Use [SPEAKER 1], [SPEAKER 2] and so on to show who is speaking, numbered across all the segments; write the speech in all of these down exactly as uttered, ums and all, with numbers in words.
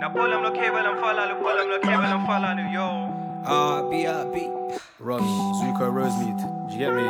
[SPEAKER 1] Now pull them, look కేవలం ఫలాలు pull them, look కేవలం ఫలాలు yo
[SPEAKER 2] R B R B
[SPEAKER 3] Ron, Zuko Rosemead, do you get me?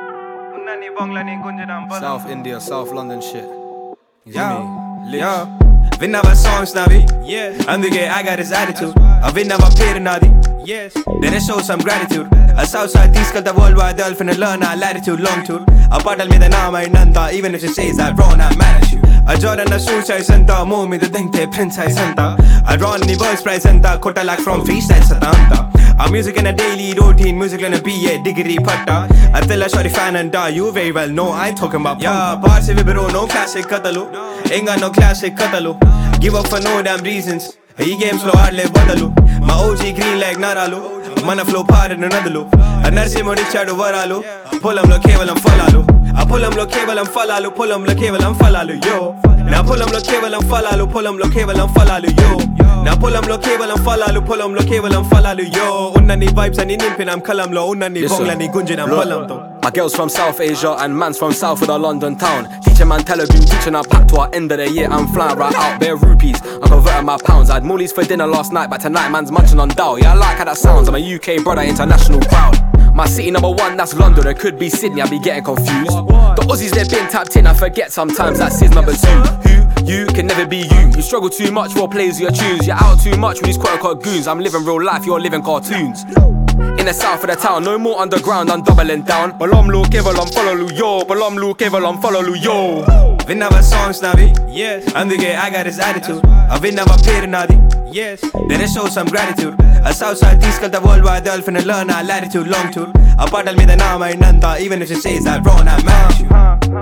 [SPEAKER 1] ఉన్న నీ బొంగ్లని గుంజడం బలం
[SPEAKER 3] South India, South London shit. You
[SPEAKER 2] Yo,
[SPEAKER 3] get me? Lich.
[SPEAKER 2] yo Vinnava songs navi
[SPEAKER 1] Yeah,
[SPEAKER 2] అందుకే I got his attitude I vinnava పేరు నాది
[SPEAKER 1] yes
[SPEAKER 2] Then I show some gratitude A Southside తీసుకెళ్తా worldwide dolphin and learn our latitude long tour ఆ పాటల మీద నామైనంత Even if she says that wrong I'm mad at you A Jordan a shoe size అంతా మో మీద దింటే print size అంతా I draw నీ voice price అంతా కొట్టలాక్ from freestyle అంతా A music in a daily routine music in a B A degree పట్ట I tell a shorty fan and you very well know I ain't talking about yeah bars if bro no classic కథలు ain't got no classic కథలు Give up for no damn reasons ఈ games లో ఆడలే బదలు మా O G green like నరాలు మన flow పారిన నదులు ఆ నరసింహుడిచ్చాడు వరాలు పొలంలో కేవలం ఫలాలు ఆ పొలంలో కేవలం ఫలాలు పొలంలో కేవలం ఫలాలు యో నా పొలంలో కేవలం ఫలాలు పొలంలో కేవలం ఫలాలు యో నా పొలంలో కేవలం ఫలాలు పొలంలో కేవలం ఫలాలు యో ఉన్న నీ వైబ్స్ అని నింపినాం కలంలో ఉన్న నీ బొంగ్లని గుంజినాం పొలంతో
[SPEAKER 3] My girl's from South Asia and man's from south of the London town. Teaching man Telugu, teaching our pack to our end of the year. I'm flying right out, bare rupees. I'm converting my pounds. I had Moolies for dinner last night, but tonight man's munching on dough. Yeah, I like how that sounds. I'm a U K brother, international crowd. My city number one, that's London. It could be Sydney, I be getting confused. The Aussies, they've been tapped in. I forget sometimes that's his number two. Who? You can never be you. You struggle too much for plays you choose. You're out too much with these quote-unquote goons. I'm living real life, you're living cartoons. In the south of the town, no more underground, I'm doubling down. Balam lu kevalam follow lu yo, balam lu kevalam follow lu yo. Vinnava songs navi,
[SPEAKER 1] yes
[SPEAKER 3] అందుకే I got his attitude. I vinnava పేరు నాది,
[SPEAKER 1] yes
[SPEAKER 3] then I show some gratitude. A Southside తీసుకెళ్తా worldwide dolphin and learn our latitude long tour. ఆ పాటల మీద నామైనంత even if she says that wrong I'm mad at you.
[SPEAKER 1] huh, huh.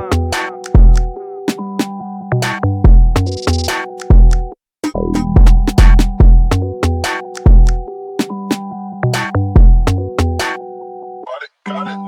[SPEAKER 4] Got it.